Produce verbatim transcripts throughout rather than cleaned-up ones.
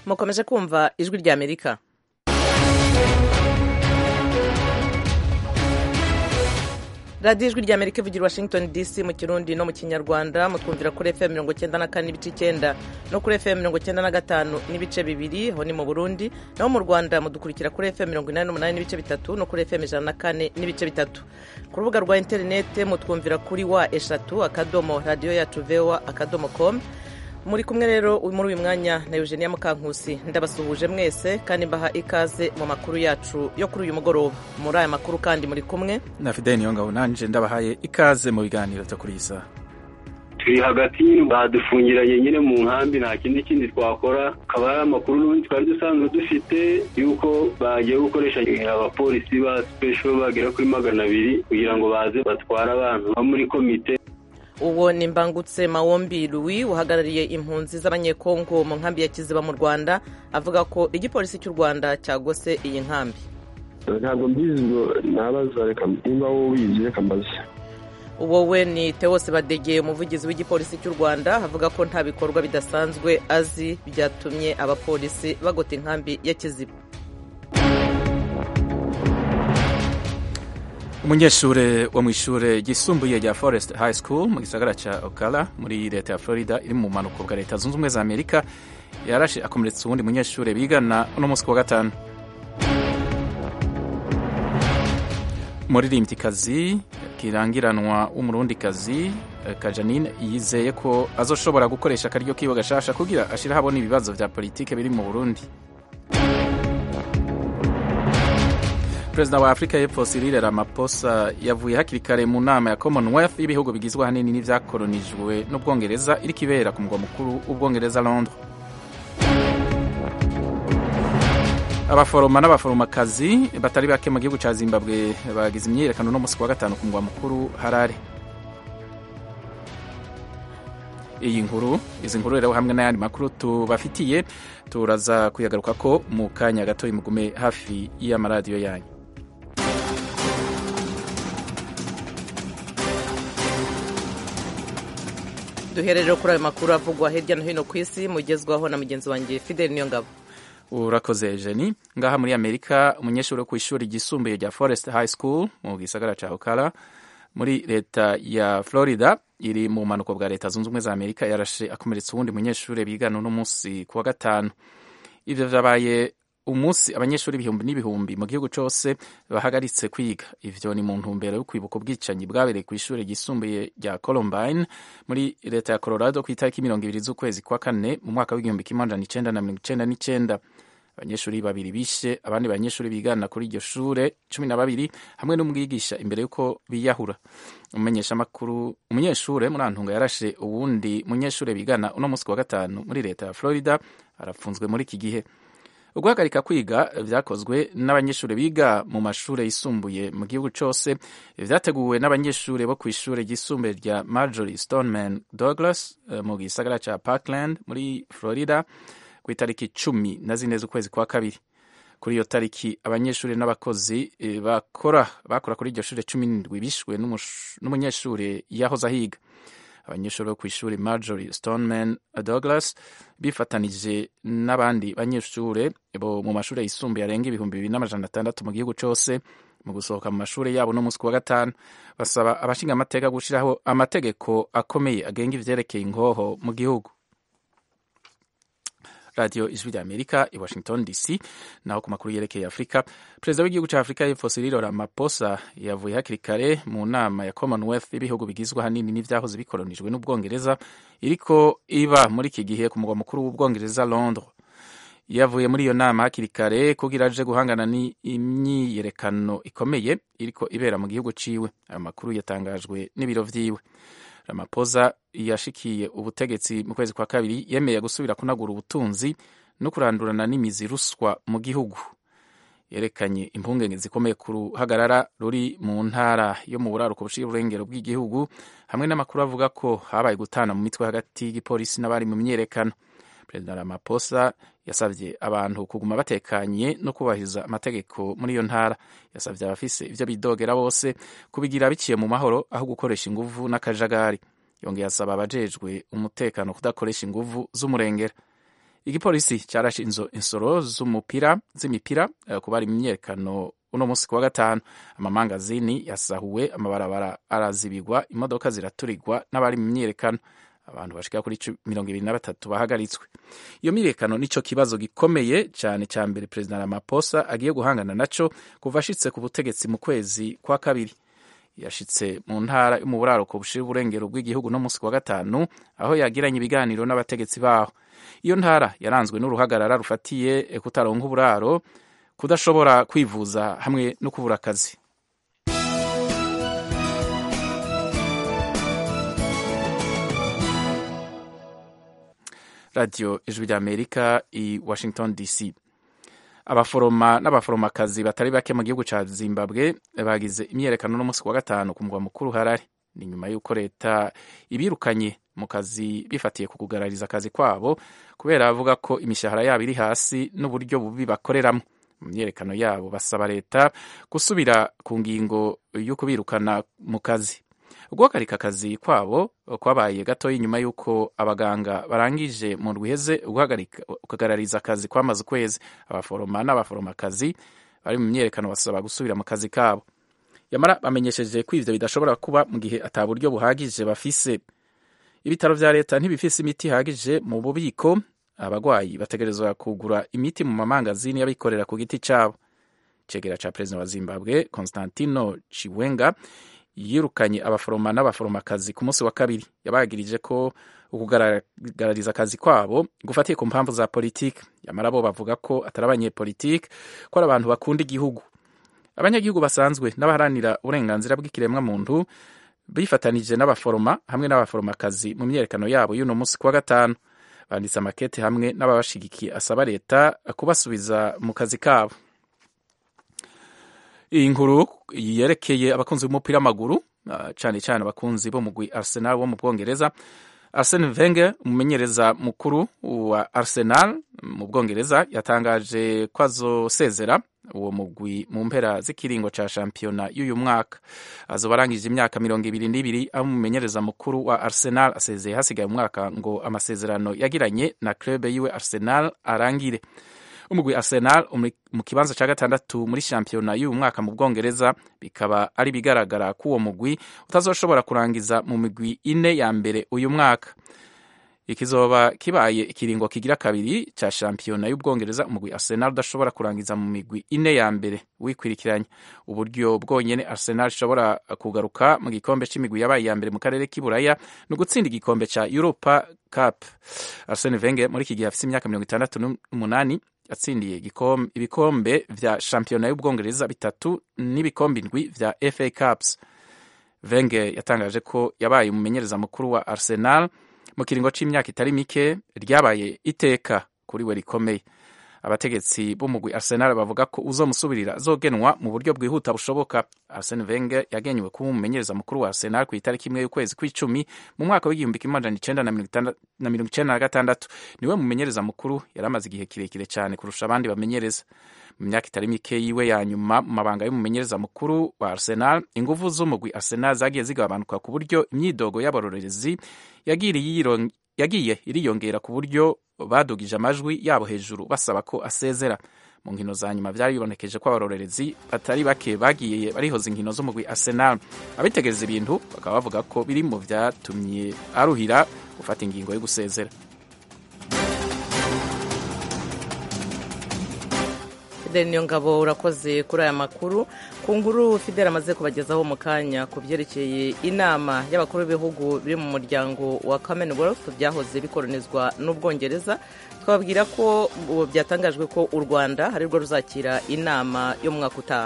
mukomeje kumva ijwi rya Amerika. radiyo ijwi rya Amerika ivugira Washington D C mu Kirundi no mu Kinyarwanda, mutwumvira kuri F M mirongo icyenda na kane n'ibice icyenda no kuri F M mirongo icyenda na gatanu n'ibice bibiri ho ni mu Burundi, naho mu Rwanda mudukurikira kuri F M mirongo inani n'umunani n'ibice bitatu no kuri F M ijana na kane n'ibice bitatu. Ku rubuga rwa interinete mutwumvira kuri wa eshatu akadomo radiyo yacu voa akadomo com. Muri kumwe rero muri uyu mwanya na Eugenia Mukankusi, ndabasuhuje mwese kandi mbaha ikaze mu makuru yacu yo kuri uyu mugoroba. Muri aya makuru kandi muri kumwe na Fidel Niyongabo, nanje ndabahaye ikaze mu biganiro byo kuri isa. Turi hagati badufungiranye nyine mu nkambi, nta kindi kindi twakora. Akaba ari amakuru n'ubundi twari dusanzwe dufite yuko bagiye gukoresha abapolisi ba special bagera kuri magana abiri kugira ngo baze batwara abantu bo muri komite. Uwo ni Mbangutse Mawombi Louis uhagarariye impunzi z'abanyekongo mu nkambi ya Kiziba mu Rwanda, avuga ko igipolisi cy'u Rwanda cyagose iyi nkambi. Ntabwo mbizi ngo nabaza, reka nimba wowe ubizi reka mbaze. Wowe ni Theos Badege, umuvugizi w'igipolisi cy'u Rwanda, avuga ko nta bikorwa bidasanzwe azi byatumye abapolisi bagota inkambi ya Kiziba. Umunyeshure wo mw'ishure ryisumbuye rya Forest High School mu gisagara ca Ocala muri leta ya Florida iri mu manuko bwa leta zunze ubumwe za Amerika yarashe akomeretsa uwundi munyeshure bigana uno musi wa gatanu. Umuririmvyikazi kirangiranwa w'umurundikazi Kajanine yizeye ko azoshobora gukoresha akaryo kiwe gashasha kugira ashira habona ibibazo vya politike biri mu Burundi. Perezida wa Afrika y'Epfo Cyril Ramaphosa yavuye hakiri kare mu nama ya Commonwealth y'ibihugu bigizwe hanini n'ivyakolonijwe n'Ubwongereza iri kibera ku mugwa mukuru w'Ubwongereza Londres. Abaforoma n'abaforomakazi batari bake mu gihugu ca Zimbabwe bagize imyiyerekano no musi wa gatanu ku mugwa mukuru Harare. Iyi nkuru izi nkuru rero hamwe n'ayandi makuru tubafitiye turaza kuyagaruka ko mu kanya gato, imugume hafi y'amaradiyo yanyu. Duherero kuri ayo makuru avugwa hirya no hino ku isi, mugezwaho na mugenzi wanjye Fidel Niyongabo. Urakoze Jenny. Ngaha muri Amerika, umunyeshuri wo kw'ishuri ryisumbuye rya Forest High School mu gisagara ca Ocala muri leta ya Florida iri mu manuko bwa leta zunze ubumwe za Amerika yarashe akomeretsa uwundi munyeshuri bigana no musi kuwa gatanu. Ivyo vyabaye umunsi abanyeshuri ibihumbi n'ibihumbi mu gihugu cose bahagaritse kwiga. Ivyo ni mu ntumbero yo kwibuka ubwicanyi bwabereye kw'ishuri ryisumbuye rya Columbine muri leta ya Colorado ku itariki mirongo ibiri z'ukwezi kwa kane mu mwaka w'igihumbi kimwe amajana icenda na mirongo icenda n'icenda. Abanyeshuri babiri bishe abandi banyeshuri bigana kuri iryo shure cumi na babiri hamwe n'umwigisha imbere yuko biyahura. Umumenyesha makuru umunyeshure muri Antunga yarashe uwundi munyeshure bigana uno musi wa gatanu muri leta ya Florida, arafunzwe muri iki gihe. Uguhagarika kwiga vyakozwe n'abanyeshuri biga mu mashure yisumbuye mu gihugu cose, vyateguwe n'abanyeshuri bo kw'ishure ryisumbuye rya Marjorie Stoneman Douglas mu gisagara ca Parkland muri Florida ku itariki cumi na zine z'ukwezi kwa kabiri. Kuri iyo tariki abanyeshuri n'abakozi bakora bakora kuri iryo shure cumi n'indwi bishwe n'umunyeshuri yahoze ahiga. Abanyeshuri bo kw'ishuri Marjorie Stoneman Douglas bifatanije n'abandi banyeshure bo mu mashure yisumbuye arenga ibihumbi bibiri n'amajana atandatu mu gihugu cose mu gusohoka mu mashure yabo no musi wa gatanu, basaba abashinga amateka gushiraho amategeko akomeye agenga ivyerekeye ingoho mu gihugu. Radio Ijwi rya Amerika i Washington D C. Naho ku makuru yerekeye Afrika, perezida w'igihugu ca Afrika y'Epfo Cyril Ramaphosa yavuye hakiri kare mu nama ya Commonwealth y'ibihugu bigizwe hanini n'ivyahoze bikolonijwe n'Ubwongereza iriko iba muri iki gihe ku mugwa mukuru w'Ubwongereza Londres. Yavuye muri iyo nama hakiri kare kugira aje guhangana n'imyiyerekano ikomeye iriko ibera mu gihugu ciwe. Ayo makuru yatangajwe n'ibiro vyiwe. Ramaphosa yashikiye ubutegetsi mu kwezi kwa kabiri yemeye gusubira kunagura ubutunzi no kurandurana n'imizi ruswa mu gihugu. Yerekanye impungenge zikomeye ku ruhagarara ruri mu ntara yo mu buraruko bushira urengero bw'igihugu, hamwe n'amakuru avuga ko habaye gutana mu mitwe hagati y'igipolisi n'abari mu myiyerekano. Perezida Ramaphosa yasavye abantu kuguma batekanye no kubahiriza amategeko muri iyo ntara. Yasavye abafise ivyo bidogera bose kubigira biciye mu mahoro aho gukoresha inguvu n'akajagari. Yongeye asaba abajejwe umutekano kudakoresha inguvu z'umurengera. igipolisi carashinze insoro z'umupira z'imipira uh, ku bari mu myiyerekano uno munsi kuwa gatanu. Amamangazini yasahuwe, amabarabara arazibigwa, imodoka ziraturirwa n'abari mu myiyerekano. Abantu bashika kuri mirongo ibiri na batatu bahagaritswe. Iyo myiyerekano nico kibazo gikomeye cyane cya mbere Perezida Ramaphosa agiye guhangana naco kuva ashitse ku butegetsi mu kwezi kwa kabiri. Yashitse mu ntara yo mu buraruko bushira uburengero bw'igihugu no munsi kuwa gatanu, aho yagiranye ibiganiro n'abategetsi baho. Iyo ntara yaranzwe n'uruhagarara rufatiye kutaronka uburaro, kudashobora kwivuza hamwe no kubura akazi. Radio Ijwi ry'Amerika i Washington D C. Abaforoma n'abaforomakazi batari bake mu gihugu ca Zimbabwe bagize imyerekano no munsi wa gatanu ku mugwa mukuru Harare. Ni nyuma y'uko leta ibirukanye mu kazi bifatiye ku kugarariza akazi kwabo kubera bavuga ko imishahara yabo iri hasi n'uburyo bubi bakoreramo. Mu myerekano yabo basaba leta gusubira ku ngingo yo kubirukana mu kazi. Guhagarika akazi kwabo kwabaye gatoya inyuma y'uko abaganga barangije mu rwiheze guhagarariza akazi kwamaze ukwezi. Abaforoma n'abaforomakazi bari mu myerekano basaba gusubira mu kazi kabo. Yamara bamenyesheje ko ivyo bidashobora kuba mu gihe ata buryo buhagije bafise. Ibitaro vya leta ntibifise imiti ihagije mu bubiko. Abagwayi bategerezwa kugura imiti mu mamangazini y'abikorera ku giti cabo. Cegera ca Perezida wa Zimbabwe Constantino Chiwenga yirukanye abaforoma n'abaforomakazi ku munsi wa kabiri. Yabagirije ko ukugaragariza akazi kwabo gufatiye ku mpamvu za politiki. Yamara bo bavuga ko atari abanyepolitiki, ko ari abantu bakunda igihugu. Abanyagihugu basanzwe n'abaharanira uburenganzira bw'ikiremwa muntu bifatanije n'abaforoma hamwe n'abaforomakazi mu myerekano yabo y'uno munsi kuwa gatanu. Banditse amakete hamwe n'ababashigikiye asaba leta kubasubiza mu kazi kabo. Iyi nkuru yerekeye abakunzi b'umupira w'amaguru, cyane cyane abakunzi bo mugwi Arsenal wo mu Bwongereza. Arsene Wenger, umumenyereza mukuru wa Arsenal mu Bwongereza, yatangaje ko azosezera uwo mugwi mu mpera z'ikiringo ca shampiyona y'uyu mwaka. Azoba arangije imyaka mirongo ibiri n'ibiri aho umumenyereza mukuru wa Arsenal asezeye hasigaye umwaka ngo amasezerano yagiranye na club yiwe Arsenal arangire. Umugwi Arsenal mu kibanza ca gatandatu muri shampiyona y'uyu mwaka mu Bwongereza, bikaba ari bigaragara ko uwo mugwi utazoshobora kurangiza mu migwi ine ya mbere uyu mwaka. Ikizoba kibaye ikiringo kigira kabiri ca shampiyona y'Ubwongereza umugwi Arsenal udashobora kurangiza mu migwi ine ya mbere wikwirikiranya. Uburyo bwonyene Arsenal ishobora kugaruka mu gikombe c'imigwi yabaye ya mbere mu karere k'Iburaya no gutsinda igikombe ca Europa Cup. Arsene Wenger muri iki gihe afise imyaka mirongo itandatu n'umunani, yatsindiye ibikombe vya shampiyona y'Ubwongereza bitatu n'ibikombe indwi vya F A Cups. Wenger yatangaje ko yabaye umumenyereza mukuru wa Arsenal mu kiringo c'imyaka itari mike ryabaye iteka kuri we rikomeye. Abategetsi b'umugwi Arsenal bavuga ko uzomusubirira azogenwa mu buryo bwihuta bushoboka. Arsene Wenger yagenywe kuba umumenyereza mukuru wa Arsenal ku itariki imwe y'ukwezi kw'icumi mu mwaka w'igihumbi kimwe amajana icenda na mirongo icenda na gatandatu. Niwe mumenyereza mukuru yari amaze igihe kirekire cyane kurusha abandi bamenyereza. Mu myaka itari mike yiwe ya nyuma mu mabanga y'umumenyereza mukuru wa Arsenal, inguvu z'umugwi Arsenal zagiye zigabanuka ku buryo imyidogo y'abarorerezi yagiye iriyongera ku buryo badugije amajwi yabo hejuru basaba ko asezera. Mu nkino za nyuma vyari bibonekeje ko abarorerezi batari bake bagiye barihoza inkino z'umugwi Arsenal. Abitegereza ibintu bakaba bavuga ko biri mu vyatumye aruhira gufata ingingo yo gusezera. Fidel Niyongabo, urakoze kuri aya makuru. Ku nkuru Fidel amaze kubagezaho mu kanya ku byerekeye inama y'abakuru b'ibihugu biri mu muryango wa Commonwealth byahoze bikolonizwa n'Ubwongereza, twababwira ko byatangajwe ko u Rwanda ari rwo ruzakira inama yo mu mwaka utaha.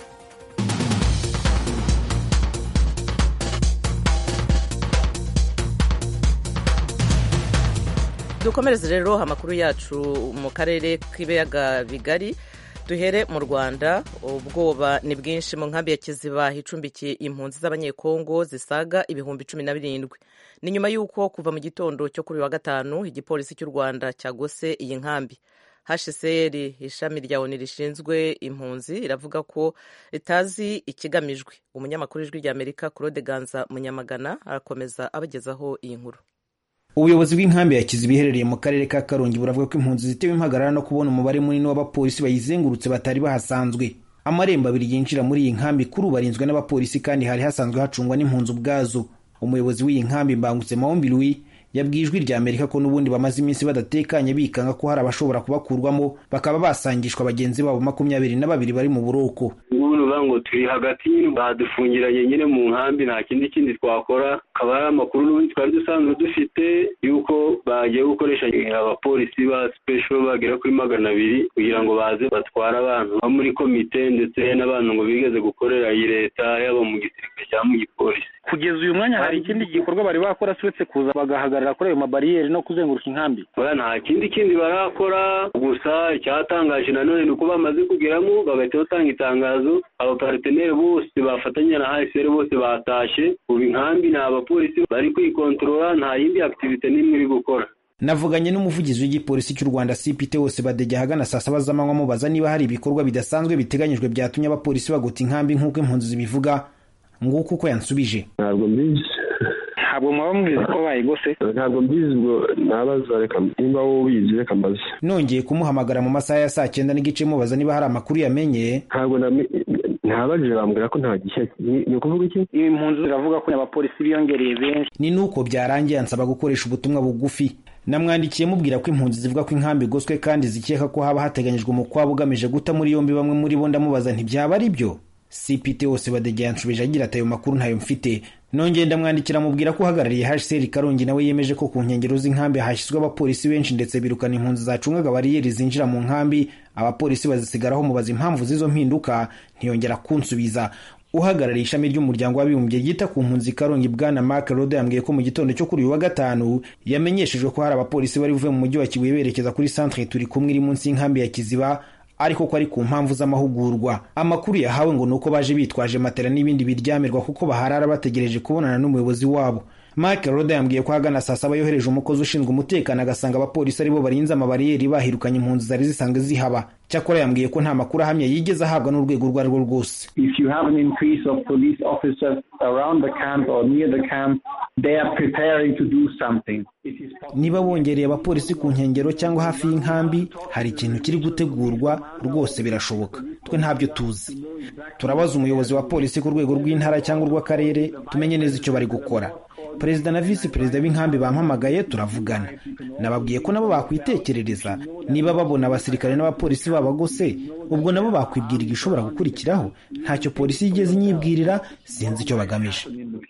Dukomereze rero amakuru yacu mu karere k'ibiyaga bigari. Duhere mu Rwanda. Ubwoba ni bwinshi mu nkambi ya Kiziba icumbikiye impunzi z'abanyekongo zisaga ibihumbi cumi na birindwi. Ni nyuma y'uko kuva mu gitondo cyo kuri wa gatanu igipolisi cy'u Rwanda cyagose iyi nkambi. H C R, ishami rya ONU rishinzwe impunzi, iravuga ko ritazi ikigamijwe. Umunyamakuru w'Ijwi ry'Amerika Claude Ganza Munyamagana arakomeza abagezaho iyi nkuru. ubuyobozi bw'inkambi ya Kiziba iherereye mu karere ka Karongi buravuga ko impunzi zitewe impagarara no kubona umubare munini w'abapolisi bayizengurutse batari bahasanzwe. Amarembo abiri yinjira muri iyi nkambi kuri barinzwe n'abapolisi kandi hari hasanzwe hacungwa n'impunzi ubwazo. Umuyobozi w'iyi nkambi Mbangutse Mahombi Louis yabwiye Ijwi rya Amerika ko n'ubundi bamaze iminsi badatekanye bikanga ko hari abashobora kubakurwamo bakaba basangishwa bagenzi babo makumyabiri na babiri bari mu buroko. Ubu ngo turi hagati badufungiranye nyine mu nkambi nta kindi kindi twakora, akaba ari amakuru n'ubundi twari dusanzwe dufite yuko bagiye gukoresha abapolisi ba special bagera kuri magana abiri kugira ngo baze batwara abantu bo muri komite ndetse n'abantu ngo bigeze gukorera iyi leta yaba mu gisirikare cyangwa mu gipolisi. Kugeza uyu mwanya hari ikindi gikorwa bari bakora uretse kuza bagahagarara kuri ayo mabariyeri no kuzenguruka inkambi? Nta kindi kindi barakora, gusa icyatangaje nanone ni uko bamaze kugeramo bagahita batanga itangazo abaparteneri bose bafatanya na H C R bose batashe. Ubu inkambi ni abapolisi bari kwikontorora, nta yindi activite n'imwe iri gukora. Navuganye n'umuvugizi w'igipolisi cy'u Rwanda C P T wose Badege hagana saa saba z'amanywa mubaza niba hari ibikorwa bidasanzwe biteganyijwe byatumye abapolisi bagota inkambi nk'uko impunzi zibivuga. Nguko uko yansubije: ntabwo mbizi. Ntabwo mwaba mubizi ko bayigose? Ntabwo mbizi, ngo nabaza reka nimba wowe ubizi reka mbaze. Nongeye kumuhamagara mu masaha ya saa cyenda n'igice mubaza niba hari amakuru yamenye. Ntabwo ntabaje bambwira ko nta gishya. Ni ukuvuga iki? Ibi impunzi ziravuga ko abapolisi biyongereye benshi. Ni nuko byarangiye ansaba gukoresha ubutumwa bugufi. Namwandikiye mubwira ko impunzi zivuga ko inkambi igoswe kandi zikeka ko haba hateganyijwe umukwabo ugamije guta muri yombi bamwe muri bo. Ndamubaza ntibyaba ari byo. C P T wose Badege yanshubije agira ati ayo makuru ntayo mfite. Nongeye ndamwandikira mubwira ko uhagarariye H C R Karongi nawe yemeje ko ku nkengero z'inkambi hashyizwe abapolisi benshi ndetse birukana impunzi zacungaga bariyeri zinjira mu nkambi. Abapolisi bazisigaraho mubaza impamvu z'izo mpinduka, ntiyongera kunsubiza. Uhagarariye ishami ry'umuryango w'abibumbye ryita ku mpunzi Karongi Bwana Mark Rode yambwiye ko mu gitondo cyo kuri uyu wa gatanu yamenyeshejwe ko hari abapolisi bari buve mu mujyi wa Kibuye berekeza kuri centre turi kumwe iri munsi y'inkambi ya Kiziba, ariko ko ari ku mpamvu z'amahugurwa. Amakuru yahawe ngo nuko baje bitwaje matera n'ibindi biryamirwa kuko baharara bategereje kubonana n'umuyobozi wabo. Mark Rode yambwiye ko hagana saa saba yohereje umukozi ushinzwe umutekano agasanga abapolisi aribo barinze amabariyeri bahirukanye impunzi zari zisanzwe zihaba. Cyakora yambwiye ko nta makuru ahamye yigeze ahabwa n'urwego rwo rwo rwose. If you have an increase of police officers around the camp or near the camp, they are preparing to do something. Niba bongereye abapolisi ku nkengero cyangwa hafi y'inkambi, hari ikintu kiri gutegurwa rwose, birashoboka. Twe ntabyo tuzi. Turabaza umuyobozi wa polisi ku rwego rw'intara cyangwa rw'akarere tumenye neza icyo bari gukora. Perezida na Vice Perezida b'inkambi bampamagaye turavugana. Nababwiye ko nabo bakwitekerereza niba babona abasirikare n'abapolisi babagose, ubwo nabo bakwibwira igishobora gukurikiraho. Ntacyo polisi yigeze inyibwirira, sinzi icyo bagamije.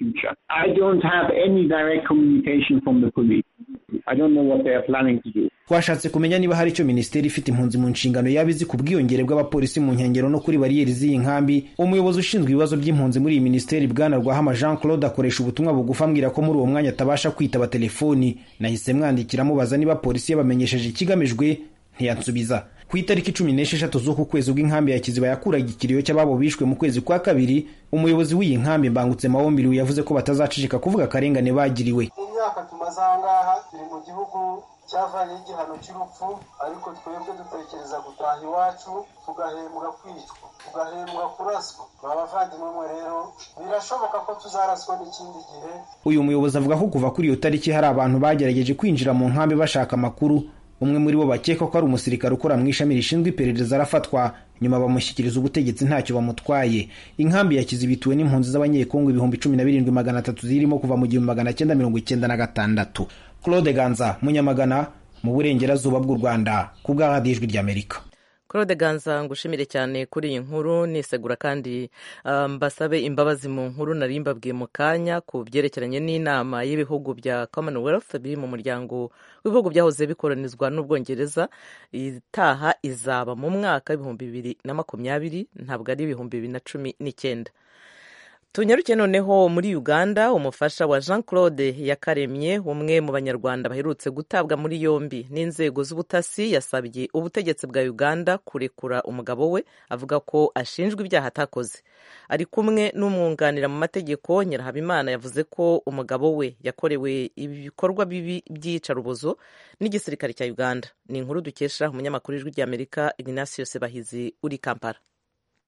I don't have any direct communication from the police. I don't know what they are planning to do. Twashatse kumenya niba hari icyo ministeri ifite impunzi mu nshingano yabizi ku bwiyongere bw'abapolisi mu nkengero no kuri bariyeri z'iyi nkambi. Umuyobozi ushinzwe ibibazo by'impunzi muri iyi ministeri Bwana Rwahama Jean Claude akoresha ubutumwa bugufi ambwira ko muri uwo mwanya atabasha kwitaba telefoni. Nahise mwandikira mubaza niba polisi yabamenyesheje ikigamijwe, ntiyansubiza. Ku itariki cumi n'esheshatu z'uku kwezi ubw'inkambi ya Kiziba yakuraga ikiriyo cy'ababo bishwe mu kwezi kwa kabiri, umuyobozi w'iyi nkambi Mbangutse Mahombi Louis yavuze ko batazacicika kuvuga akarengane bagiriwe. Imyaka tumaze ahangaha turi mu gihugu cyavanye igihano cy'urupfu, ariko twebwe dutekereza gutaha iwacu tugahembwa kwicwa, tugahembwa kuraswa. Abavandimwe rero birashoboka ko tuzaraswa n'ikindi gihe. Uyu muyobozi avuga ko kuva kuri iyo tariki hari abantu bagerageje kwinjira mu nkambi bashaka amakuru. Umwe muri bo bakeka ko ari umusirikare ukora mu ishami rishinzwe iperereza arafatwa, nyuma bamushyikiriza ubutegetsi ntacyo bamutwaye. Inkambi ya Kiziba ituwe n'impunzi z'abanyekongo ibihumbi cumi na birindwi magana atatu zirimo kuva mu gihumbi magana cyenda mirongo icyenda na gatandatu. Claude Ganza, Munyamagana, mu burengerazuba bw'u Rwanda, ku bwa radiyo Ijwi ry'Amerika. Claude Ganza, ngushimire cyane kuri iyi nkuru. Nisegura kandi mbasabe um, imbabazi mu nkuru nari mbabwiye mu kanya ku byerekeranye n'inama y'ibihugu bya Commonwealth biri mu muryango w'ibihugu byahoze bikoronizwa n'Ubwongereza. Itaha izaba mu mwaka w'ibihumbi bibiri na makumyabiri, ntabwo ari ibihumbi bibiri na cumi n'icyenda. Tunyaruke noneho muri Uganda. Umufasha wa Jean Claude Yakaremye, umwe mu banyarwanda baherutse gutabwa muri yombi n'inzego z'ubutasi, yasabye ubutegetsi bwa Uganda kurekura umugabo we, avuga ko ashinjwa ibyaha atakoze. Ari kumwe n'umwunganira mu mategeko Nyirahabimana yavuze ko umugabo we yakorewe ibikorwa bibi by'iyicarubozo n'igisirikare cya Uganda. Ni inkuru dukesha umunyamakuru w'Ijwi ry'Amerika Ignatius Bahizi uri Kampala.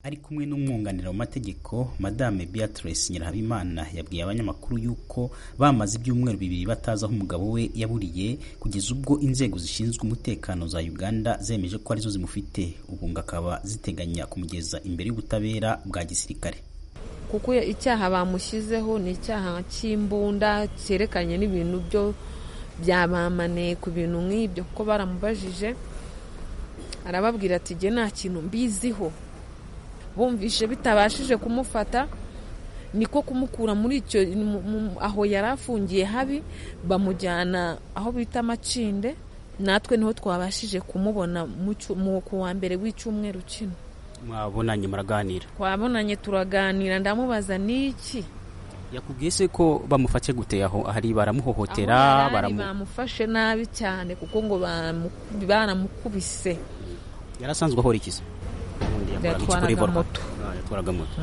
ari kumwe n'umwunganira mu mategeko Madame Beatrice Nyirahabimana yabwiye abanyamakuru yuko bamaze ibyumweru bibiri batazi aho umugabo we yaburiye kugeza ubwo inzego zishinzwe umutekano za Uganda zemeje ko arizo zimufite, ubu ngakaba ziteganya kumugeza imbere y'ubutabera bwa gisirikare. Kuko icyaha bamushyizeho ni icyaha cy'imbunda cyerekanye n'ibintu byo byabamane ku bintu nk'ibyo, kuko baramubajije arababwira ati je nta kintu mbiziho. Bumvishe bitabashije kumufata niko kumukura muri icyo aho yarafungiye habi, bamujyana aho bita Macinde, natwe niho twabashije kumubona mu kuwa mbere w'icyumweru kino. Mwabonanye muraganira? Twabonanye turaganira, ndamubaza niki. Yakubwiye se ko bamufashe gute aho ahari baramuhohotera? Baramu bamufashe nabi cyane kuko ngo baramukubise. Yarasanzwe ahora ikize? Yatwaraga moto. Yatwaraga moto.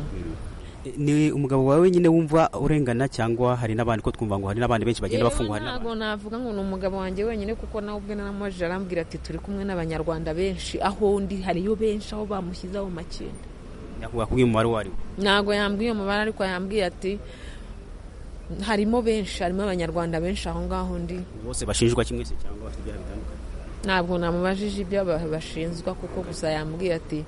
Ni umugabo wawe nyine wumva urengana cyangwa hari n'abandi ko twumva ngo hari n'abandi benshi bagenda bafungwa? Hari ntabwo navuga ngo ni umugabo wanjye wenyine kuko nawe ubwe naramuje arambwira ati turi kumwe n'abanyarwanda benshi, aho ndi hariyo benshi aho bamushyizeho Macinde. Yakubwiye umubare wari? Ntabwo yambwiye umubare, ariko yambwiye ati harimo benshi, harimo abanyarwanda benshi aho ngaho ndi. Bose bashinjwa kimwe se cyangwa bafite ibyaha bitandukanye? Ntabwo namubajije ibyo bashinzwa kuko gusa yambwiye ati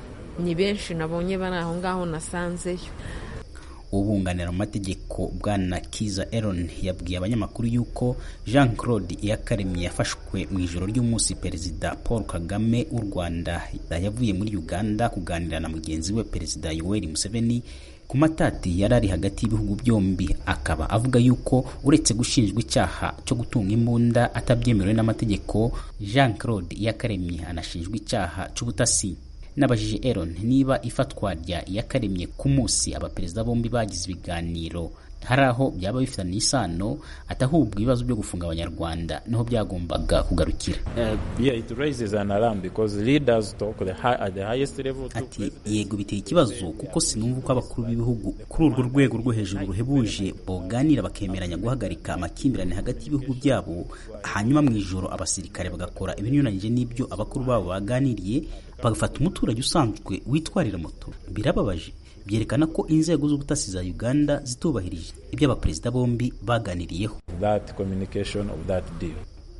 ni benshi nabonye bari aho ngaho nasanzeyo. Ubunganira mu mategeko Bwana Kiza Aaron yabwiye abanyamakuru yuko Jean Claude Iyakaremye yafashwe mu ijoro ry'umunsi Perezida Paul Kagame w'u Rwanda yavuye muri Uganda kuganira na mugenzi we Perezida Yoweri Museveni ku matati yarari hagati y'ibihugu byombi, akaba avuga yuko uretse gushinjwa icyaha cyo gutunga imbunda atabyemerewe n'amategeko, Jean Claude Iyakaremye anashinjwa icyaha cy'ubutasi. Nabajije Aaron niba ifatwa rya Iyakaremye ku munsi abaperezida bombi bagize ibiganiro hari aho byaba bifitanye isano, atahubwa ibibazo byo gufunga abanyarwanda niho byagombaga kugarukira. Uh, yeah, it raises an alarm because leaders talk the high, at the highest level. Ati yego biteye ikibazo kuko sinumva uko abakuru b'ibihugu kuri urwo rwego rwo hejuru ruhebuje boganira bakemeranya guhagarika amakimbirane hagati y'ibihugu byabo, hanyuma mu ijoro abasirikare bagakora ibinyuranyije n'ibyo abakuru babo baganiriye, bagafata umuturage usanzwe witwarira moto. Birababaje, byerekana ko inzego z'ubutasi za Uganda zitubahirije ibyo abaperezida bombi baganiriyeho. That communication of that deal.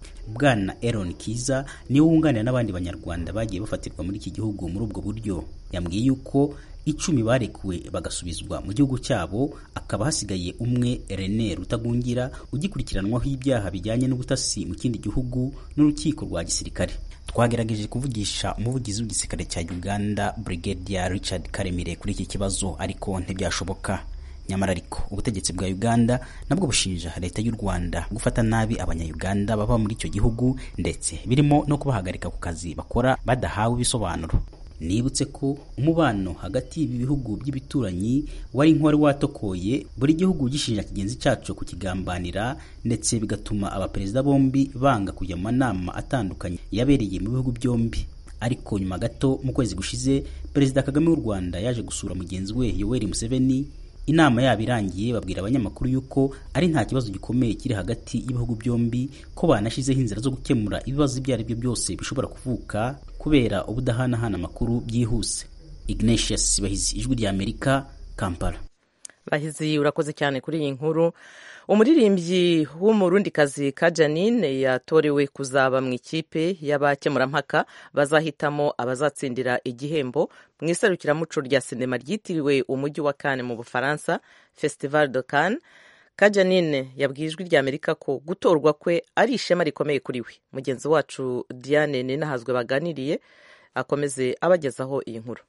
Bwana Aaron Kiza niwe wunganira n'abandi banyarwanda bagiye bafatirwa muri iki gihugu muri ubwo buryo. Yambwiye yuko icumi barekuwe bagasubizwa mu gihugu cyabo, akaba hasigaye umwe René Rutagungira ugikurikiranwaho ibyaha bijyanye n'ubutasi mu kindi gihugu n'urukiko rwa gisirikare. Twagerageje kuvugisha umuvugizi w'igisirikare cya Uganda Brigadier Richard Karemire kuri iki kibazo ariko ntibyashoboka. Nyamara ariko ubutegetsi bwa Uganda nabwo bushinja leta y'u Rwanda gufata nabi abanya-Uganda baba muri icyo gihugu, ndetse birimo no kubahagarika ku kazi bakora badahawe ibisobanuro. Nibutse ko umubano hagati y'ibi bihugu by'ibituranyi wari nkwari watokoye, buri gihugu gishinja kigenzi cyacu kukigambanira, ndetse bigatuma abaperezida bombi banga kujya mu manama atandukanye yabereye mu bihugu byombi. Ariko nyuma gato mu kwezi gushize Perezida Kagame w'u Rwanda yaje gusura mugenzi we Yoweri Museveni. Inama yabo irangiye babwira abanyamakuru yuko ari nta kibazo gikomeye kiri hagati y'ibihugu byombi, ko banashizeho inzira zo gukemura ibibazo ibyo ari byo byose bishobora kuvuka kubera ubudahanahana amakuru byihuse. Ignatius Bahizi, Ijwi rya Amerika, Kampala. Bahizi, urakoze cyane kuri iyi nkuru. Umuririmbyi w'umurundikazi ka Janine yatorewe kuzaba mu ikipe y'abakemurampaka bazahitamo abazatsindira igihembo mu iserukiramuco rya sinema ryitiriwe umujyi wa Cannes mu Bufaransa, Festival de Cannes. Ka Janine yabwiye Ijwi rya Amerika ko gutorwa kwe ari ishema rikomeye kuri we. Mugenzi wacu Diane Ninahazwe baganiriye akomeze abagezaho iyi nkuru.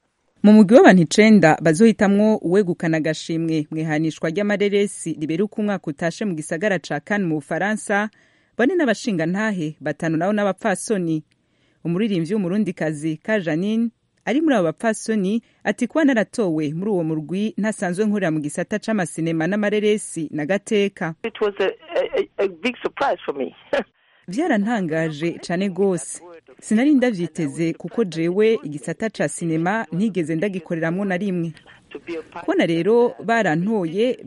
Mu mugwi w'abantu icenda bazohitamwo uwegukana agashimwe mwihanishwa ry'amareresi riberuka umwaka utashe mu gisagara ca Cannes mu Bufaransa, bane n'abashinga ntahe batanu nabo n'abapfasoni. Umuririmbyi w'umurundikazi Ka Janine ari muri abo bapfasoni ati kuba naratowe muri uwo murwi ntasanzwe nkorera mu gisata c'amasinema n'amareresi na gateka. It was a, a, a big surprise for me. Byarantangaje cane gose. Sinari ndavyiteze kuko jewe igisata ca sinema ntigeze ndagikoreramwo na rimwe. Kubona rero barantoye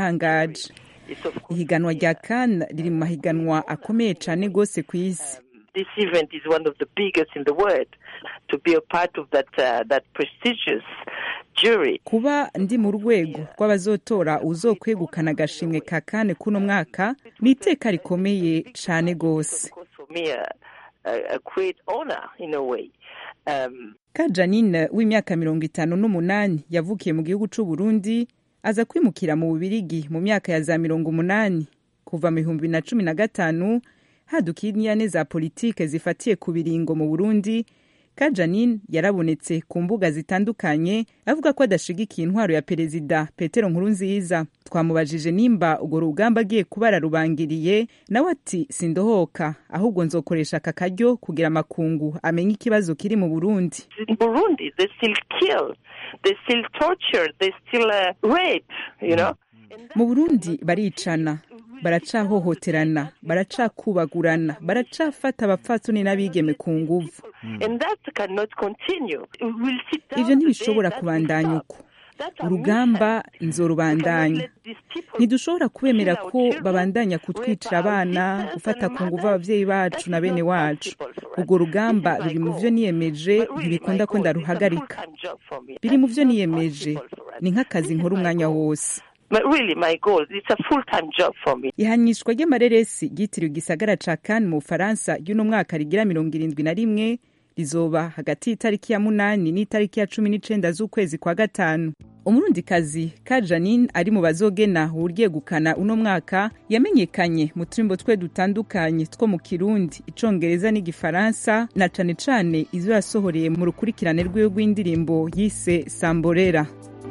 byarantangaje. Ihiganwa rya Cannes riri mu mahiganwa akomeye cane gose ku isi. this event is one of the biggest in the world. To be a part of that uh, that prestigious jury. Kuba ndi mu rwego rw'abazotora uzokwegukana agashimwe ka kane kuno mwaka ni iteka rikomeye cane gose. For me, a, a, a great honor in a way. Um, Ka Janine w'imyaka mirongo itanu n'umunani yavukiye mu gihugu c'u Burundi aza kwimukira mu Bubirigi mu myaka ya za mirongo umunani. Kuva mu bihumbi na cumi na gatanu hadukiye injyane za politike zifatiye ku biringo mu Burundi. Ka Janine yarabonetse ku mbuga zitandukanye avuga ko adashigikiye intwaro ya perezida Petero Nkurunziza. Twamubajije nimba urwo rugamba agiye kubara rubangiriye, nawe ati sindohoka ahubwo nzokoresha aka karyo kugira amakungu amenye ikibazo kiri mu Burundi. In Burundi they still kill, they still torture, they still uh, rape, you know. Mu Burundi baricana, baracahohoterana, baracakubagurana, baracafata abapfasoni n'abigeme ku nguvu. And that cannot continue. We'll sit down. Ivyo ntibishobora kubandanya uko. Urugamba nzorubandanya. Ntidushobora kubemera ko babandanya kutwicira abana, gufata ku nguvu abavyeyi bacu na bene wacu. Urwo rugamba ruri mu vyo niyemeje, ntibikunda ko ndaruhagarika. Biri mu vyo niyemeje, ni nk'akazi nkora umwanya wose. But really my goal, it's a full-time job for me. Ihanishwa ry'amareresi ryitiriwe igisagara ca Cannes mu Bufaransa y'uno mwaka rigira mirongo irindwi na rimwe rizoba hagati y'itariki ya munani n'itariki ya cumi n'icenda z'ukwezi kwa gatanu. Umurundikazi Ka Janine ari mu bazogena uryegukana uno mwaka yamenyekanye mu turimbo twe dutandukanye two mu Kirundi, Icongereza n'Igifaransa, na cane cane izo yasohoreye mu rukurikirane rw'iyo rw'indirimbo yise Samborera.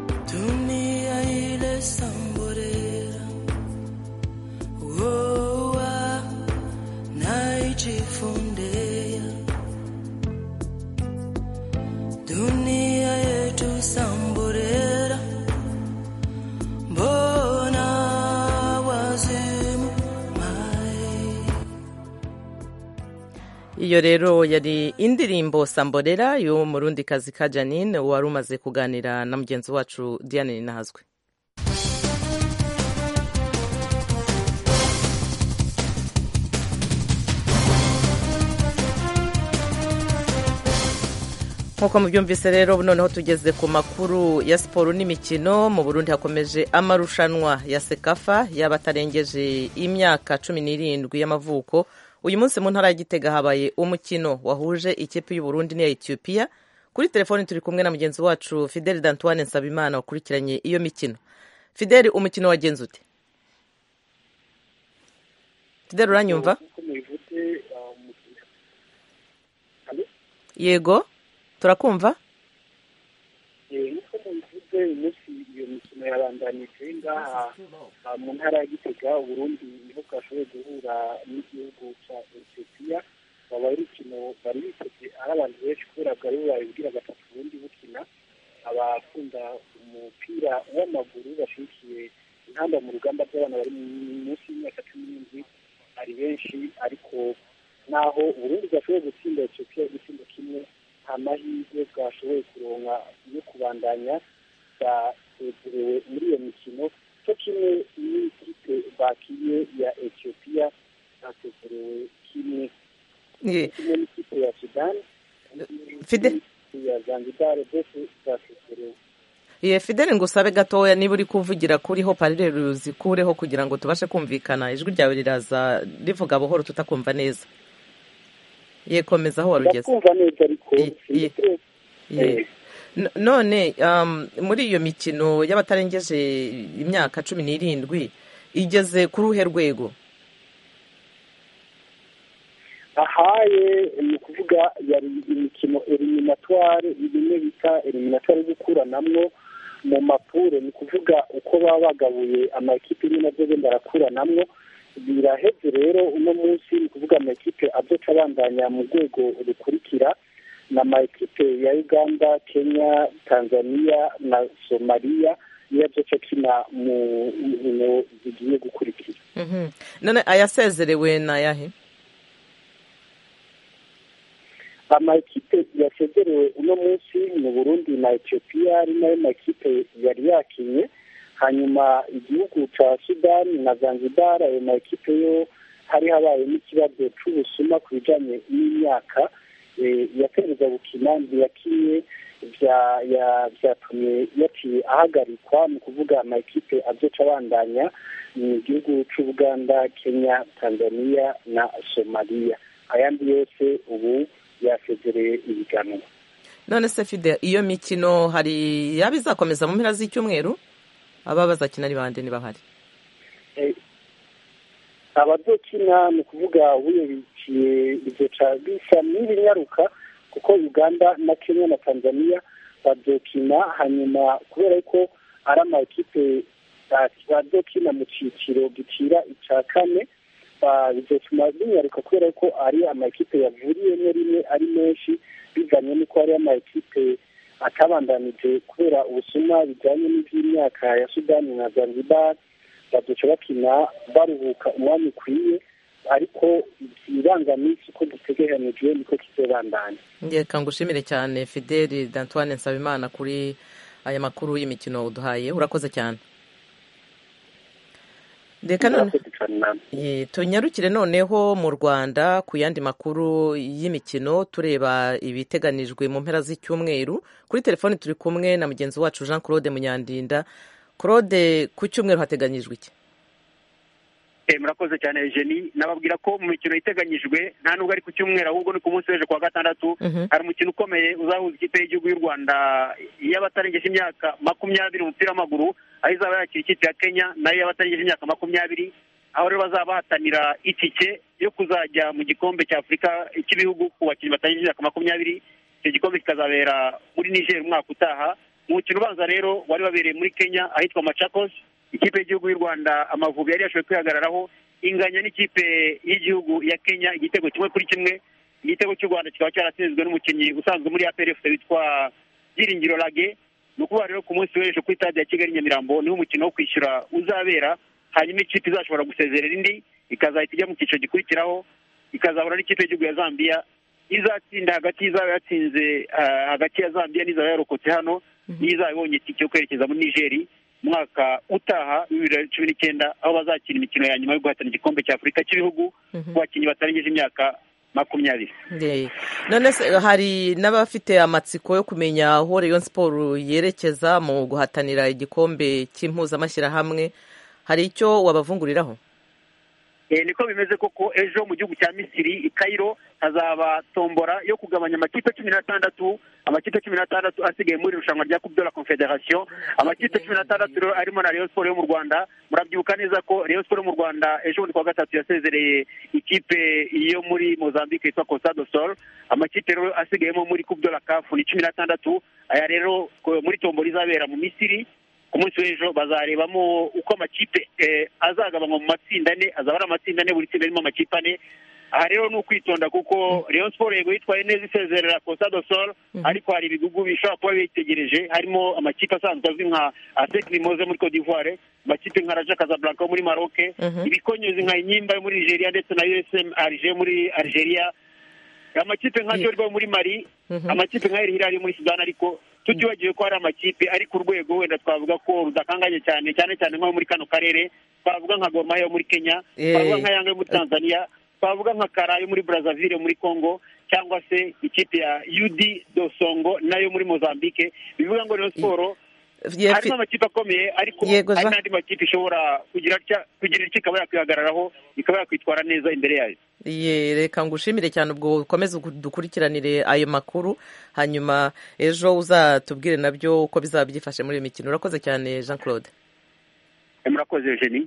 Samborera, oh, ah, naijifundea dunia yetu Samborera, mbona wazimu mai. Iyo rero yari indirimbo Samborera yo murundi kazi Ka Janine wari umaze kuganira na mugenzi wacu Diane Ninahazwe. Nkuko mubyumvise rero noneho tugeze ku makuru ya siporo n'imikino. Mu Burundi hakomeje amarushanwa ya Sekafa y'abatarengeje imyaka cumi n'irindwi y'amavuko. Uyu munsi mu ntara ya Gitega habaye umukino wahuje ikipe y'u Burundi n'iya Ethiopia. Kuri telefoni turi kumwe na mugenzi wacu Fidel D'Antoine Nsabimana wakurikiranye iyo mikino. Fidel, umukino wagenze ute? Fidel, uranyumva? Yego, turakumva? Nkuko mubivuze umunsi iyo mikino yabandanije ngaha mu ntara ya Gitega, Burundi niho bwashoboye guhura n'igihugu cya Ethiopia. Baba ari ikino bari biteze ari abantu benshi kubera bwari bubaye bugira gatatu Burundi bukina. Abakunda umupira w'amaguru bashikiye intamba mu rugamba by'abana bari munsi y'imyaka cumi n'indwi ari benshi, ariko naho Burundi bwashoboye gutsinda Ethiopia igitsinda kimwe, amahirwe bwashoboye kuronka yo kubandanya basezerewe muri iyo mikino, cyo kimwe n'ikipe bakiye ya Ethiopia basezerewe kimwe. Kimwe n'ikipe ya Sudan, Fidel ya Zanzibar bose basezerewe. Ye Fidel, ngusabe gatoya niba uri kuvugira kuri ho parire uzikureho kugira ngo tubashe kumvikana, ijwi ryawe riraza rivuga buhoro tutakumva neza. Ye komeza aho warugeze. Kumva neza ariko none um, muri iyo mikino y'abatarengeje imyaka cumi n'irindwi igeze ku ruhe rwego? Ahaye ni kuvuga yari imikino eliminatoire, ibimwe bita eliminatoire gukuranamwo mu mapure, ni kuvuga uko baba bagabuye amakipe y'imwe navyo genda arakuranamwo. Biraheze rero uno munsi ni kuvuga amakipe azoca abandanya mu rwego rukurikira na amakipe ya Uganda, Kenya, Tanzania na Somalia niyo azoca kina mu nkino zigiye gukurikira. Mhm. None ayasezerewe na yahe? Amakipe yasezerewe uno munsi mu Burundi na Ethiopia ari nayo makipe yari yakinye. Hanyuma igihugu cha Sudan na Zanzibar ayo makipe yo hari habaye n'ikibazo cy'ubusuma ku bijyanye n'imyaka yatereza gukina ntiyakiye byatumye yaciye ahagarikwa ni ukuvuga amakipe azoca abandanya mu gihugu cy'Uganda, Kenya, Tanzania na Somalia. Ayandi yose ubu yasezereye ibiganwa. None se Fide, iyo mikino hari yaba izakomeza mu mpera z'icyumweru? Aba bazakina ari bande niba hari? Abazokina ni ukuvuga wiyebikiye bizoca bisa n'ibinyaruka kuko Uganda na Kenya na Tanzania bazokina, hanyuma kubera ko ari amakipe bazokina mu cyiciro gicira icya kane bizotuma binyaruka kubera ko ari amakipe yavuriyemo rimwe ari menshi, bivanye n'uko ari amakipe atabandanije kubera ubusuma bijyanye n'iby'imyaka ya Sudani na Zanzibar. Baduca bakina baruhuka umwanya ukwiye, ariko ikirangamisi uko dutegeranijwe niko kizobandanya. Ndeka ngushimire cyane Fideli d'Antoine Nsabimana kuri aya makuru y'imikino uduhaye, urakoze cyane. Ndeka none tunyarukire noneho mu Rwanda ku yandi makuru y'imikino, tureba ibiteganijwe mu mpera z'icyumweru. Kuri telefone turi kumwe na mugenzi wacu Jean Claude Munyandinda. Claude, ku cyumweru hateganyijwe iki? Eh murakoze cyane Eugenie, nababwira ko mu mikino iteganyijwe nta nubwo ari ku cyumweru ahubwo ni ku munsi w'ejo kwa gatandatu. Mm-hmm. Hari umukino ukomeye uzahuza ikipe y'igihugu y'u Rwanda y'abatarengeje imyaka makumyabiri umupira w'amaguru, aho izaba yakira ikipe ya Kenya nayo y'abatarengeje imyaka makumyabiri, aho rero bazaba bahatanira itike yo kuzajya mu gikombe cya Afurika cy'ibihugu ku bakinnyi batarengeje imyaka makumyabiri. Icyo gikombe kikazabera muri Niger umwaka utaha. Umukino ubanza rero wari wabereye muri Kenya ahitwa Machakos. Ikipe y'igihugu y'u Rwanda Amavubi yari yashoboye kwihagararaho inganya n'ikipe y'igihugu ya Kenya igitego kimwe kuri kimwe. Igitego cy'u Rwanda kikaba cyaratsinzwe n'umukinnyi usanzwe muri A P R F C witwa Byiringiro Lage. Ni ukuvuga rero ku munsi w'ejo kuri stade ya Kigali Nyamirambo niho umukino wo kwishyura uzabera, hanyuma ikipe izashobora gusezerera indi ikazahita ijya mu cyiciro gikurikiraho, ikazahura n'ikipe y'igihugu ya Zambia. Izatsinda hagati izaba yatsinze hagati ya Zambia n'izaba yarokotse hano, n'izaba ibonye itike yo kwerekeza muri Niger mwaka utaha bibiri na cumi n'icyenda, aho bazakina imikino ya nyuma yo guhatana igikombe cya Afurika cy'ibihugu ku bakinnyi batarengeje imyaka makumyabiri. None se hari n'abafite amatsiko yo kumenya aho Rayon Sport yerekeza mu guhatanira igikombe cy'impuzamashyirahamwe, hari icyo wabavunguriraho? Eh niko bimeze koko. Ejo mu gihugu cya Misiri i Cairo hazaba tombora yo kugabanya amakipe cumi n'atandatu, amakipe cumi n'atandatu asigaye muri irushanwa rya Coupe de la Confederation. Amakipe cumi n'atandatu arimo na Rayon Sport yo mu Rwanda. Murabyibuka neza ko Rayon Sport yo mu Rwanda ejo bundi kwa gatatu yasezereye ikipe yo muri Mozambique yitwa Costa do Sol. Amakipe rero asigayemo muri Coupe de la C A F ni cumi n'atandatu. Aya rero muri tombora izabera mu Misiri ku munsi w'ejo bazarebamo uko amakipe eh, azagabanywa mu matsinda ane. Azaba ari amatsinda ane, buri tsinda ririmo amakipe ane. Aha rero ni ukwitonda kuko Rayon Sport yego yitwaye neza isezerera Costa do Sol, ariko hari ibigugu bishobora kuba bitegereje, harimo amakipe asanzwe azwi nka A S E C Mimoze muri Cote d'Ivoire, amakipe nka Raja Casablanca muri Maroc, ibikonyezi nka Inyimba muri Nigeria ndetse na U S M Alger muri Algeria, amakipe nka Jorba muri Mali, amakipe nka El Hilal muri Sudan. Ariko tutibagiwe ko hari amakipe ari ku rwego wenda twavuga ko rudakanganye cyane cyane cyane nko muri kano karere, twavuga nka Gor Mahia muri Kenya, twavuga nka Yanga muri Tanzania, twavuga nka Karayo muri Brazzaville muri Congo, cyangwa se ikipe ya U D do Songo nayo muri Mozambique. Bivuga ngo Rayon Sport harimo amakipe akomeye, ariko hari n'andi makipe ishobora kugira kugira icyo ikaba yakwihagararaho, ikaba yakwitwara neza imbere yayo. Ye reka ngushimire cyane, ubwo ukomeze dukurikiranire ayo makuru, hanyuma ejo uzatubwire nabyo uko bizaba byifashe muri iyo mikino. Urakoze cyane Jean Claude. Murakoze Eugenie.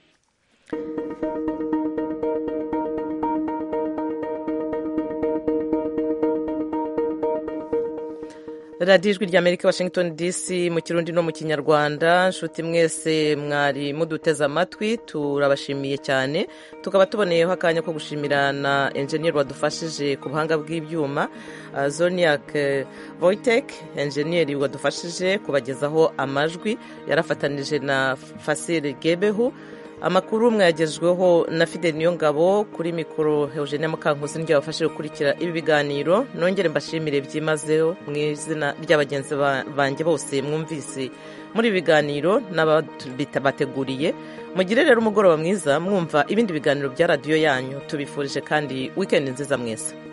radiyo ijwi ry'Amerika Washington D C mu kirundi no mu kinyarwanda. Nshuti mwese mwari muduteze amatwi, turabashimiye cyane, tukaba tuboneyeho akanya ko gushimira na enjeniyeri wadufashije ku buhanga bw'ibyuma, uh, Zoniak Wojtek, enjeniyeri wadufashije kubagezaho amajwi, yarafatanije na Fasile Gebehu. amakuru mwayagejweho na Fidel Niyongabo, kuri mikoro Eugenia Mukankusi njye wafashe gukurikira ibi biganiro. Nongere mbashimire byimazeho mu izina ry'abagenzi banjye bose mwumvise muri biganiro n'ababibateguriye. Mugire rero umugoroba mwiza mwumva ibindi biganiro bya radiyo yanyu. Tubifurije kandi weekend nziza mwese.